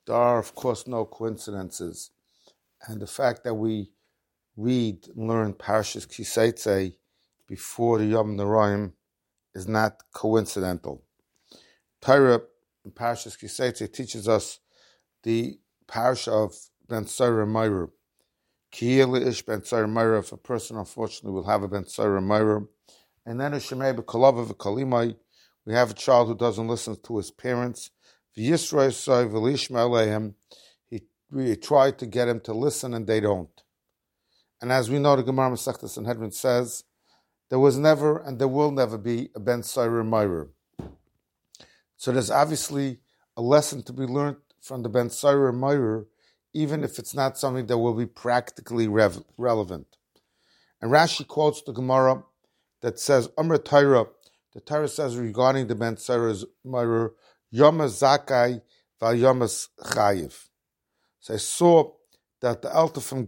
There are, of course, no coincidences. And the fact that we read and learn Parshas Kiseitze before the Yom Noraim is not coincidental. Torah in Parshas Kiseitze teaches us the parsha of Ben Tzara Meir. Kiyele ish Ben Tzara Meir, if a person unfortunately will have a Ben Tzara Meir. And then Shemei b'kolava v'kalimai, we have a child who doesn't listen to his parents. V'yisroi soy v'lishma aleihim, we tried to get him to listen and they don't. And as we know, the Gemara Masechta Sanhedrin says, there was never and there will never be a Ben Tzara Meir. So there's obviously a lesson to be learned from the Ben Tzara Meir, even if it's not something that will be practically relevant. And Rashi quotes the Gemara that says, Amr Torah, the Torah says regarding the Ben Tzara Meir, Yomas Zakai val Yomas Chayiv. So I saw that the Alter from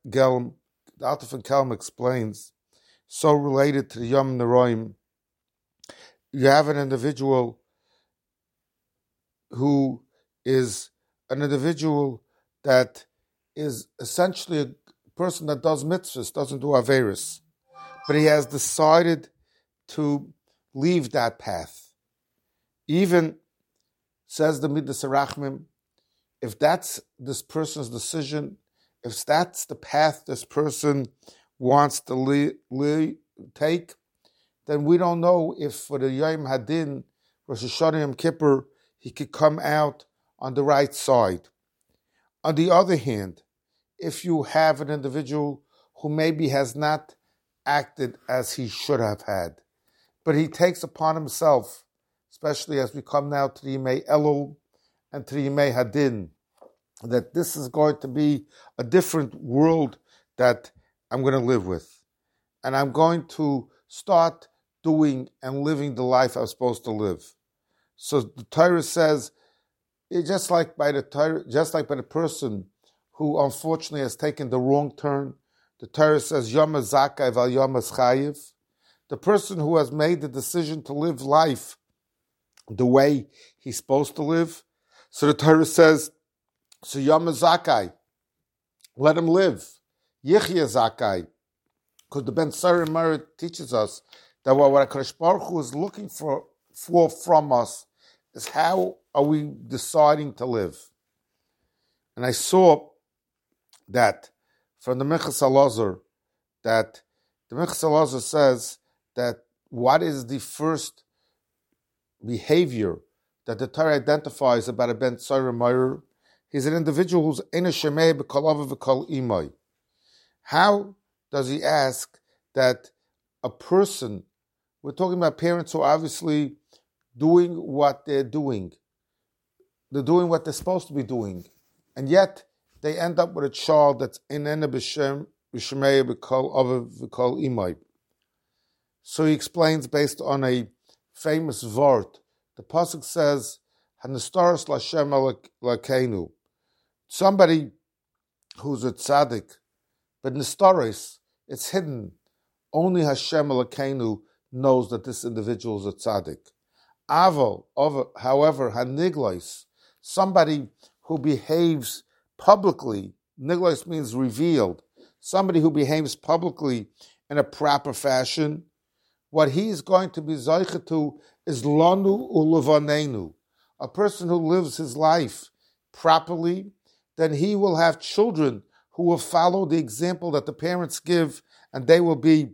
Kelm explains, so related to the Yom Noraim, you have an individual who is an individual that is essentially a person that does mitzvahs, doesn't do averis, but he has decided to leave that path. Even, says the Midas Harachmim, if that's this person's decision, if that's the path this person wants to take, then we don't know if for the Yom Hadin, Rosh Hashanah Yom Kippur, he could come out on the right side. On the other hand, if you have an individual who maybe has not acted as he should have had, but he takes upon himself, especially as we come now to the Yemei Elul and to the Yemei Hadin, that this is going to be a different world that I'm going to live with. And I'm going to start doing and living the life I'm supposed to live. So the Torah says, just like by the person who unfortunately has taken the wrong turn, the Torah says, Yom Zakai val Yom Chayiv. The person who has made the decision to live life the way he's supposed to live. So the Torah says, so Yom Zakai, let him live. Yichya Zakai. Because the Ben Tzara Meir teaches us that what HaKadosh Baruch Hu is looking for from us is how are we deciding to live. And I saw that from the Minchas Elazar, that the Minchas Elazar says that what is the first behavior that the Torah identifies about a Ben Tzara Meir? He's an individual who's in a shemei b'kol v'kol imay. How does he ask that a person, we're talking about parents who are obviously doing what they're doing. They're doing what they're supposed to be doing. And yet, they end up with a child that's inena b'shemei b'kol v'kol imay. So he explains based on a famous vort. The pasuk says, "Hanastaros l'Hashem Elokeinu." Somebody who's a tzaddik, but nistaros, it's hidden. Only Hashem Elokeinu knows that this individual is a tzaddik. Aval, however, haniglois, somebody who behaves publicly. Niglois means revealed. Somebody who behaves publicly in a proper fashion. What he is going to be zeicha to is lanu ulevanenu, a person who lives his life properly. Then he will have children who will follow the example that the parents give, and they will be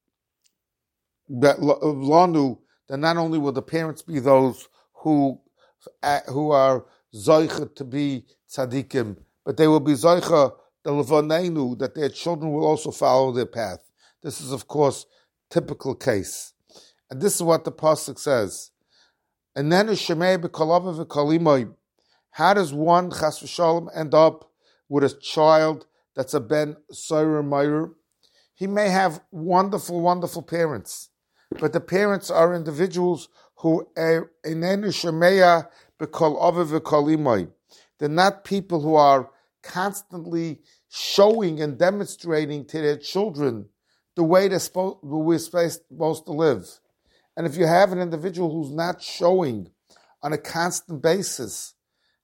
lanu. Then not only will the parents be those who are zeicha to be tzaddikim, but they will be zeicha the levanenu, that their children will also follow their path. This is, of course, typical case. And this is what the pasuk says. And then shemei b'kol v'kol. How does one chas v'shalom end up with a child that's a Ben Tzara Meir? He may have wonderful, wonderful parents, but the parents are individuals who are inenu shemeya b'kol v'kol imay. They're not people who are constantly showing and demonstrating to their children the way we're supposed to live. And if you have an individual who's not showing on a constant basis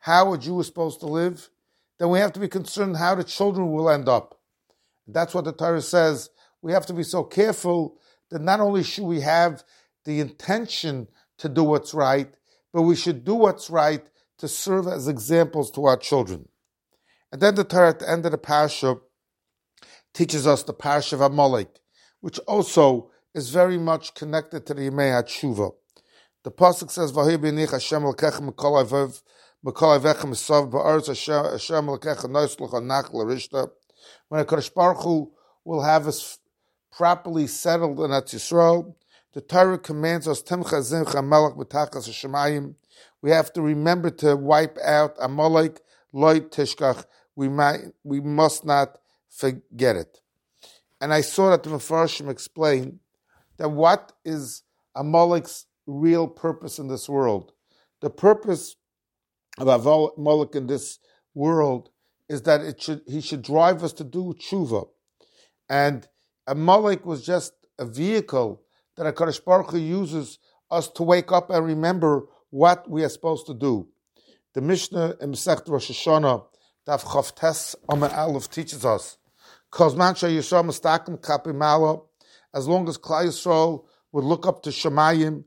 how a Jew is supposed to live, then we have to be concerned how the children will end up. That's what the Torah says. We have to be so careful that not only should we have the intention to do what's right, but we should do what's right to serve as examples to our children. And then the Torah at the end of the parasha teaches us the parasha of Amalek, which also is very much connected to the Yemei HaTshuva. The pasuk says, "V'hi b'nich Hashem l'kechem m'kol avechem esav ba'aretz Hashem l'kechem noislucha nach l'rishta." When HaKadosh Baruch Hu will have us properly settled in Eretz Yisrael, the Torah commands us, "Timcha zimcha melech b'tachas hashemayim." We have to remember to wipe out Amalek, loy tishkach. We must not forget it. And I saw that the Mefarshim explain that what is Amalek's real purpose in this world? The purpose of Amalek in this world is that he should drive us to do tshuva. And Amalek was just a vehicle that HaKadosh Baruch Hu uses us to wake up and remember what we are supposed to do. The Mishnah in Masechet Rosh Hashanah, Daf Chav Tes Amud Aleph, teaches us, as long as Klal Yisrael would look up to Shemayim,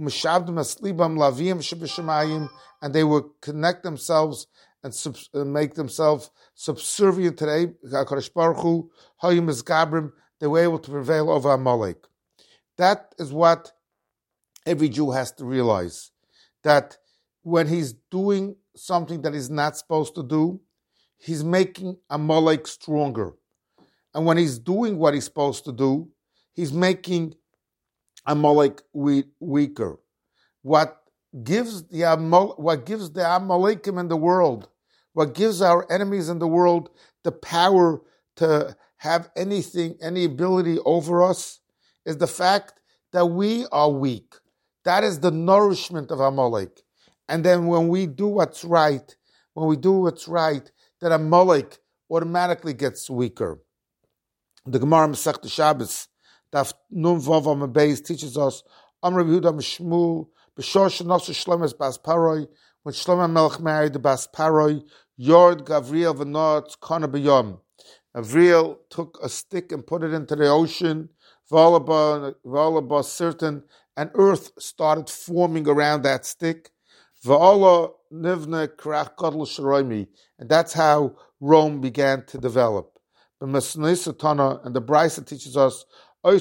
and they would connect themselves and make themselves subservient to the HaKadosh Baruch Hu, they were able to prevail over Amalek. That is what every Jew has to realize, that when he's doing something that he's not supposed to do, he's making Amalek stronger. And when he's doing what he's supposed to do, he's making Amalek weaker. What gives the Amalekim in the world, what gives our enemies in the world the power to have any ability over us, is the fact that we are weak. That is the nourishment of Amalek. And then when we do what's right, then Amalek automatically gets weaker. The Gemara Masechet Shabbos, Daf Nun Vav Amud Beis, teaches us, Amar Rabbi Yehuda Mishmuel, B'shor shenasu Shlomo Bas Paroi, when Shlomo Melech married the Bas Paroi, Yord Gavriel v'Not Kana B'Yom. Gavriel took a stick and put it into the ocean, V'alaba certain, and earth started forming around that stick. V'ala Nivne Krach Gadol Sharaimi, and that's how Rome began to develop. The Masnei Satana and the Brisa teaches us, when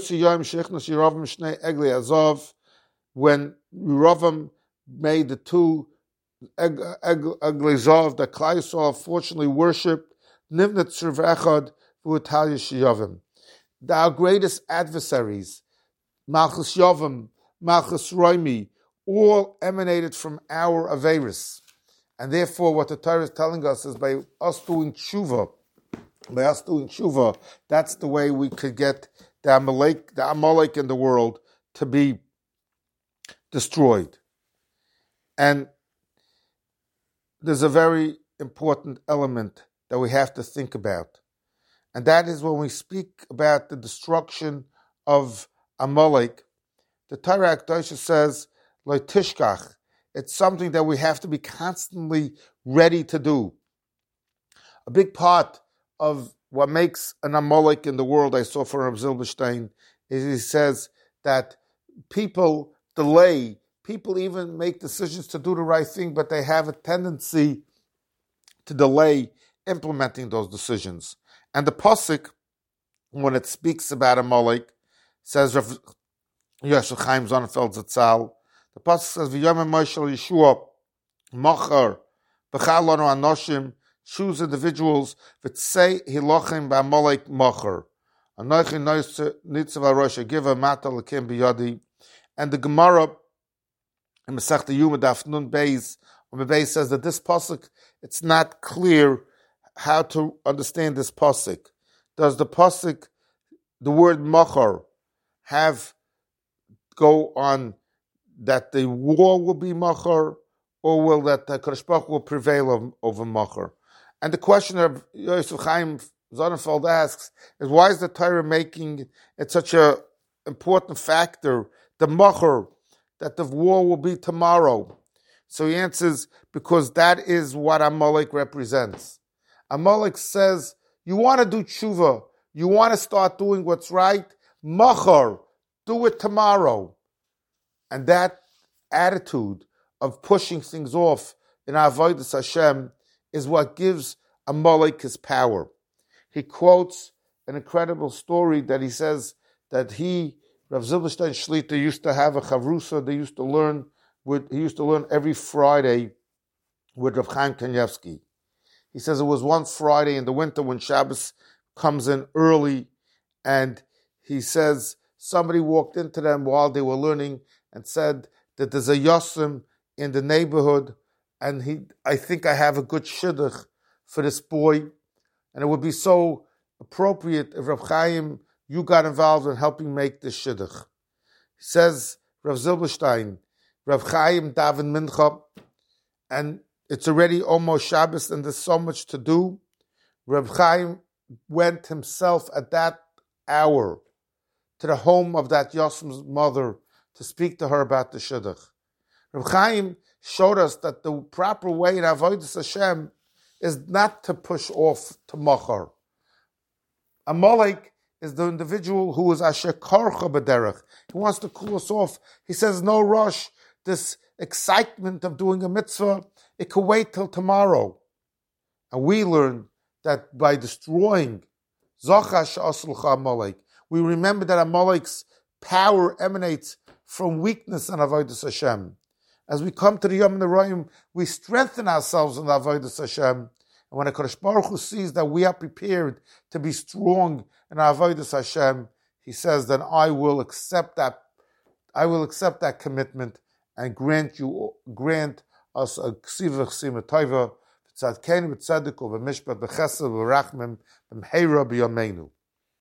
Yeravam made the two Eglei Zav that Klal Yisrael unfortunately worshipped, Nivnet Tzurv Echad V'Utalia Sheyavim. Our greatest adversaries, Malchus Yavam, Malchus Roimi, all emanated from our Averis. And therefore what the Torah is telling us is by us doing tshuva, that's the way we could get the Amalek in the world to be destroyed. And there's a very important element that we have to think about. And that is when we speak about the destruction of Amalek, the Torah HaKadosh says, Lo tishkach. It's something that we have to be constantly ready to do. A big part of what makes an Amalek in the world, I saw from Rav Zilberstein, is he says that people delay, people even make decisions to do the right thing, but they have a tendency to delay implementing those decisions. And the pasuk, when it speaks about Amalek, says Rav Yosef Chaim Sonnenfeld Zatzal, the pasuk says, "V'yomim Moshe Yeshua machar b'chalonu anoshim." Choose individuals that say hilachim b'Amalek machar. Anochi nitzav harosha give a mata l'kim b'yadi. And the Gemara in Masechta Yuma Daf Nun Beis says that this pasuk, it's not clear how to understand this pasuk. Does the pasuk, the word machar, go on that the war will be machar, or will that the Kadosh Baruch Hu will prevail over machar? And the question of Yosef Chaim Sonnenfeld asks is, why is the Torah making it such an important factor, the machar, that the war will be tomorrow? So he answers, because that is what Amalek represents. Amalek says, you want to do tshuva, you want to start doing what's right, machar, do it tomorrow. And that attitude of pushing things off in Avodas Hashem is what gives Amalek his power. He quotes an incredible story that he says that Rav Zilberstein Shlita, used to have a chavrusa. He used to learn every Friday with Rav Chaim Kanievsky. He says it was one Friday in the winter when Shabbos comes in early, and he says somebody walked into them while they were learning and said that there's a yosim in the neighborhood, and I think I have a good shidduch for this boy, and it would be so appropriate if Rav Chaim, you got involved in helping make this shidduch. He says, Rav Zilberstein, Rav Chaim daven mincha, and it's already almost Shabbos and there's so much to do. Rav Chaim went himself at that hour to the home of that Yosem's mother to speak to her about the shidduch. Rav Chaim showed us that the proper way in Avodas Hashem is not to push off to machar. Amalek is the individual who is asher karcha b'derech. He wants to cool us off. He says, no rush. This excitement of doing a mitzvah, it can wait till tomorrow. And we learn that by destroying Zachash Aslcha Amalek, we remember that Amalek's power emanates from weakness in Avodas Hashem. As we come to the Yom Noraim, we strengthen ourselves in Avodas Hashem. And when HaKadosh Baruch Hu sees that we are prepared to be strong in Avodas Hashem, he says, then I will accept that commitment and grant us a ksivach simatayva, v'tzadkein v'tzadik v'mishpat v'chesed v'rachmim v'mheira b'yameinu.